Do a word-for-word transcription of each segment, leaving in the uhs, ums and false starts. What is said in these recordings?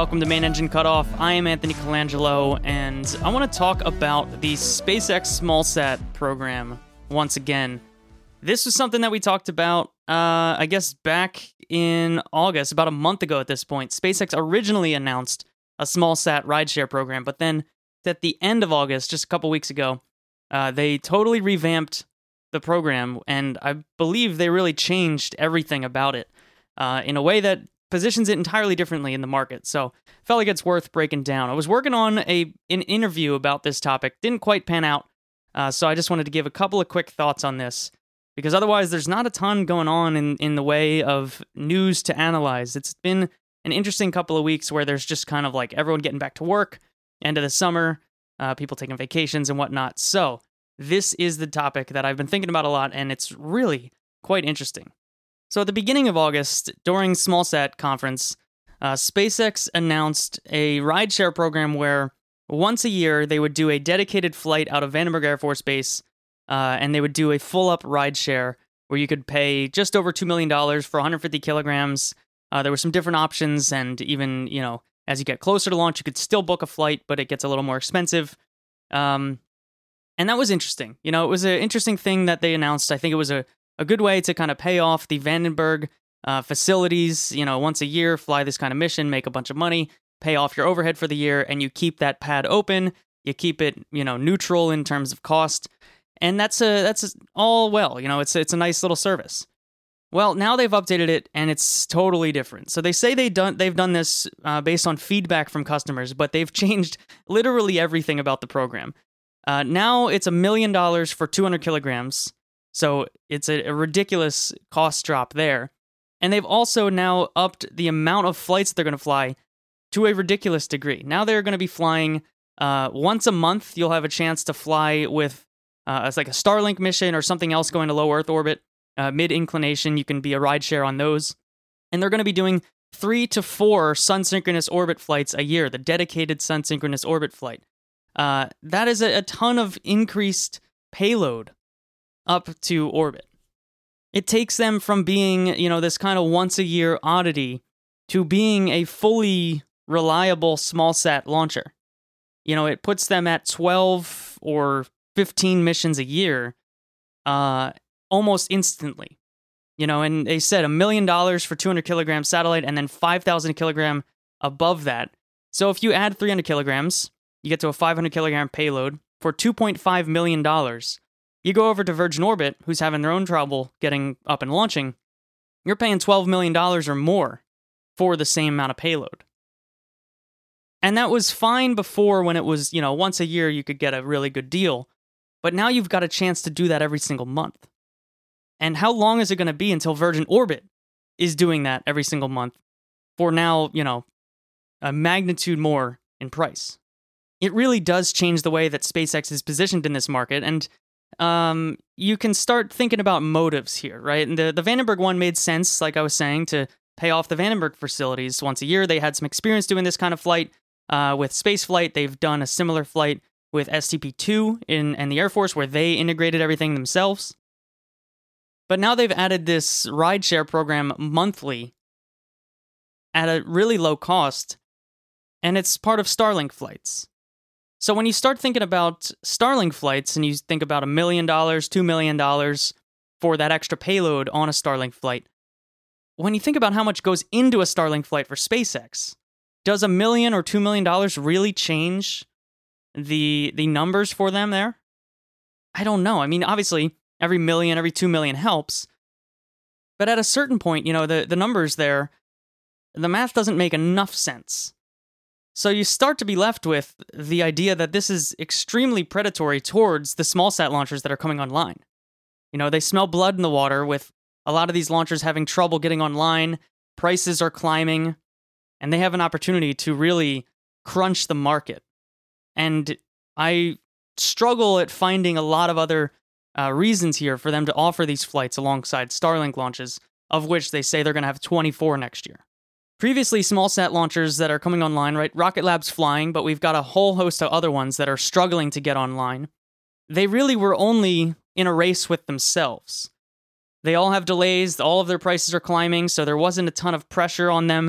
welcome to Main Engine Cutoff. I am Anthony Colangelo, and I want to talk about the SpaceX SmallSat program once again. This was something that we talked about, uh, I guess, back in August, about a month ago at this point. SpaceX originally announced a SmallSat rideshare program, but then at the end of August, just a couple weeks ago, uh, they totally revamped the program, and I believe they really changed everything about it uh, in a way that positions it entirely differently in the market. So felt like it's worth breaking down. I was working on a an interview about this topic, didn't quite pan out, uh, so I just wanted to give a couple of quick thoughts on this, because otherwise there's not a ton going on in, in the way of news to analyze. It's been an interesting couple of weeks where there's just kind of like everyone getting back to work, end of the summer, uh, people taking vacations and whatnot. So this is the topic that I've been thinking about a lot, and it's really quite interesting. So at the beginning of August, during SmallSat conference, uh, SpaceX announced a rideshare program where once a year they would do a dedicated flight out of Vandenberg Air Force Base, uh, and they would do a full-up rideshare where you could pay just over two million dollars for one hundred fifty kilograms. Uh, there were some different options, and even, you know, as you get closer to launch, you could still book a flight, but it gets a little more expensive. Um, and that was interesting. You know, it was an interesting thing that they announced. I think it was a A good way to kind of pay off the Vandenberg uh, facilities, you know, once a year, fly this kind of mission, make a bunch of money, pay off your overhead for the year, and you keep that pad open, you keep it, you know, neutral in terms of cost, and that's a, that's a, all well, you know, it's, it's a nice little service. Well, now they've updated it, and it's totally different. So they say they done, they've done this uh, based on feedback from customers, but they've changed literally everything about the program. Uh, now it's a million dollars for two hundred kilograms, so it's a, a ridiculous cost drop there. And they've also now upped the amount of flights they're going to fly to a ridiculous degree. Now they're going to be flying uh, once a month. You'll have a chance to fly with uh, it's like a Starlink mission or something else going to low Earth orbit, uh, mid-inclination. You can be a rideshare on those. And they're going to be doing three to four sun-synchronous orbit flights a year, the dedicated sun-synchronous orbit flight. Uh, that is a, a ton of increased payload up to orbit. It takes them from being, you know, this kind of once-a-year oddity to being a fully reliable SmallSat launcher. You know, it puts them at twelve or fifteen missions a year uh, almost instantly. You know, and they said a million dollars for two hundred kilogram satellite and then five thousand kilogram above that. So if you add three hundred kilograms, you get to a five hundred kilogram payload for two point five million dollars. You go over to Virgin Orbit, who's having their own trouble getting up and launching, you're paying twelve million dollars or more for the same amount of payload. And that was fine before, when it was, you know, once a year you could get a really good deal. But now you've got a chance to do that every single month. And how long is it going to be until Virgin Orbit is doing that every single month for now, you know, a magnitude more in price? It really does change the way that SpaceX is positioned in this market, and Um, you can start thinking about motives here, right? And the, the Vandenberg one made sense, like I was saying, to pay off the Vandenberg facilities once a year. They had some experience doing this kind of flight uh, with spaceflight. They've done a similar flight with S T P two in and the Air Force, where they integrated everything themselves. But now they've added this rideshare program monthly at a really low cost, and it's part of Starlink flights. So when you start thinking about Starlink flights and you think about a million dollars, two million dollars for that extra payload on a Starlink flight, when you think about how much goes into a Starlink flight for SpaceX, does a million or two million dollars really change the the numbers for them there? I don't know. I mean, obviously, every million, every two million helps, but at a certain point, you know, the the numbers there, the math doesn't make enough sense. So you start to be left with the idea that this is extremely predatory towards the SmallSat launchers that are coming online. You know, they smell blood in the water with a lot of these launchers having trouble getting online, prices are climbing, and they have an opportunity to really crunch the market. And I struggle at finding a lot of other uh, reasons here for them to offer these flights alongside Starlink launches, of which they say they're going to have twenty-four next year. Previously, SmallSat launchers that are coming online, right? Rocket Lab's flying, but we've got a whole host of other ones that are struggling to get online. They really were only in a race with themselves. They all have delays, all of their prices are climbing, so there wasn't a ton of pressure on them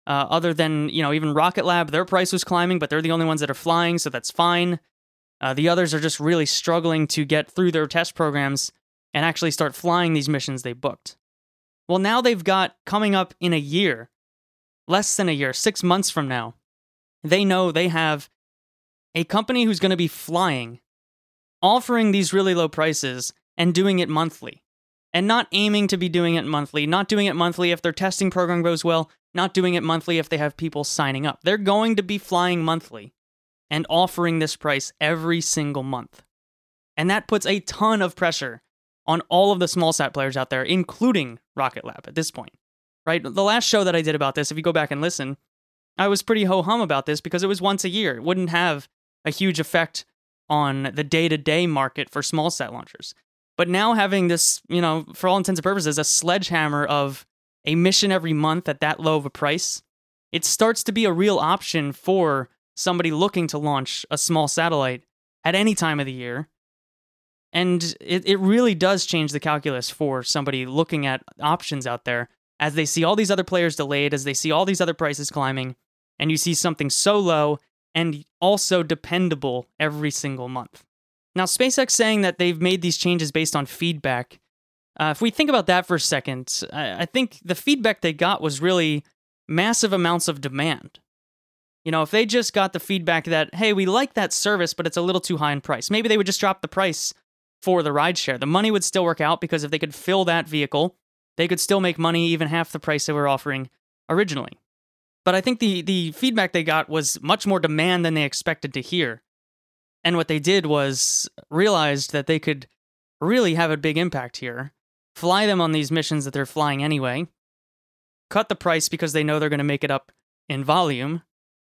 Uh, other than, you know, even Rocket Lab, their price was climbing, but they're the only ones that are flying, so that's fine. Uh, the others are just really struggling to get through their test programs and actually start flying these missions they booked. Well, now they've got, coming up in a year, less than a year, six months from now, they know they have a company who's going to be flying, offering these really low prices and doing it monthly. And not aiming to be doing it monthly, not doing it monthly if their testing program goes well, not doing it monthly if they have people signing up. They're going to be flying monthly and offering this price every single month. And that puts a ton of pressure on all of the small sat players out there, including Rocket Lab at this point, right? The last show that I did about this, if you go back and listen, I was pretty ho-hum about this because it was once a year. It wouldn't have a huge effect on the day-to-day market for small sat launchers. But now having this, you know, for all intents and purposes, a sledgehammer of a mission every month at that low of a price, it starts to be a real option for somebody looking to launch a small satellite at any time of the year. And it, it really does change the calculus for somebody looking at options out there as they see all these other players delayed, as they see all these other prices climbing, and you see something so low and also dependable every single month. Now, SpaceX saying that they've made these changes based on feedback. Uh, if we think about that for a second, I, I think the feedback they got was really massive amounts of demand. You know, if they just got the feedback that, hey, we like that service, but it's a little too high in price, maybe they would just drop the price for the rideshare. The money would still work out because if they could fill that vehicle, they could still make money even half the price they were offering originally. But I think the, the feedback they got was much more demand than they expected to hear. And what they did was realized that they could really have a big impact here, fly them on these missions that they're flying anyway, cut the price because they know they're going to make it up in volume,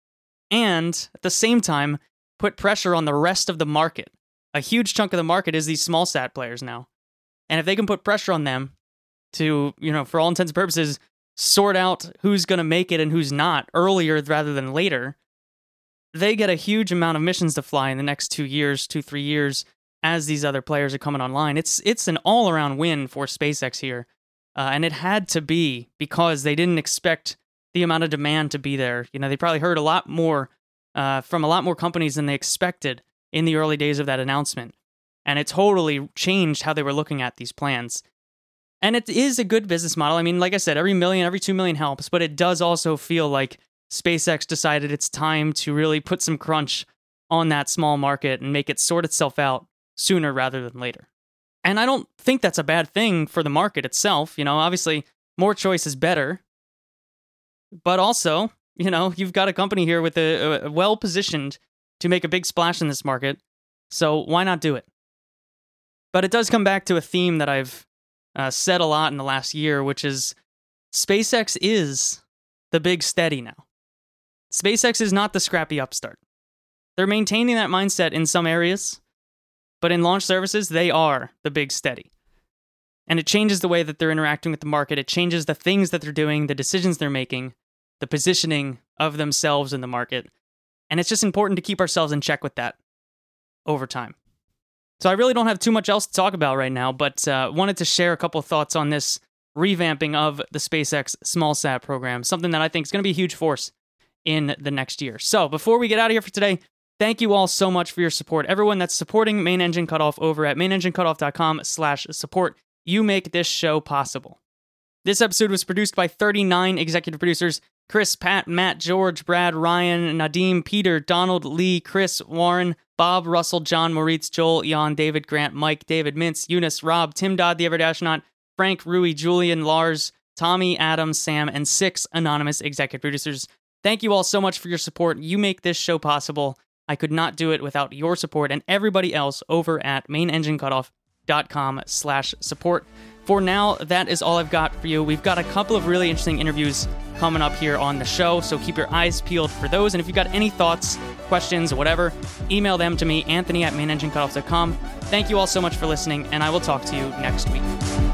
and at the same time, put pressure on the rest of the market. A huge chunk of the market is these small sat players now. And if they can put pressure on them to, you know, for all intents and purposes, sort out who's going to make it and who's not earlier rather than later, they get a huge amount of missions to fly in the next two years, two, three years, as these other players are coming online. It's it's an all-around win for SpaceX here. Uh, and it had to be because they didn't expect the amount of demand to be there. You know, they probably heard a lot more uh, from a lot more companies than they expected in the early days of that announcement. And it totally changed how they were looking at these plans. And it is a good business model. I mean, like I said, every million, every two million helps, but it does also feel like SpaceX decided it's time to really put some crunch on that small market and make it sort itself out sooner rather than later. And I don't think that's a bad thing for the market itself. You know, obviously, more choice is better. But also, you know, you've got a company here with a, a well-positioned to make a big splash in this market, so why not do it? But it does come back to a theme that I've uh, said a lot in the last year, which is SpaceX is the big steady now. SpaceX is not the scrappy upstart. They're maintaining that mindset in some areas, but in launch services, they are the big steady. And it changes the way that they're interacting with the market. It changes the things that they're doing, the decisions they're making, the positioning of themselves in the market. And it's just important to keep ourselves in check with that over time. So I really don't have too much else to talk about right now, but uh, wanted to share a couple of thoughts on this revamping of the SpaceX small sat program, something that I think is going to be a huge force in the next year. So before we get out of here for today, thank you all so much for your support. Everyone that's supporting Main Engine Cutoff over at main engine cutoff dot com slash support. You make this show possible. This episode was produced by thirty-nine executive producers: Chris, Pat, Matt, George, Brad, Ryan, Nadim, Peter, Donald, Lee, Chris, Warren, Bob, Russell, John, Moritz, Joel, Jan, David, Grant, Mike, David, Mintz, Eunice, Rob, Tim Dodd, the Everdash Astronaut, Frank, Rui, Julian, Lars, Tommy, Adam, Sam, and six anonymous executive producers. Thank you all so much for your support. You make this show possible. I could not do it without your support and everybody else over at main engine cutoff dot com slash support. For now, that is all I've got for you. We've got a couple of really interesting interviews coming up here on the show, so keep your eyes peeled for those. And if you've got any thoughts, questions, or whatever, email them to me, Anthony at main engine cutoff dot com. Thank you all so much for listening, and I will talk to you next week.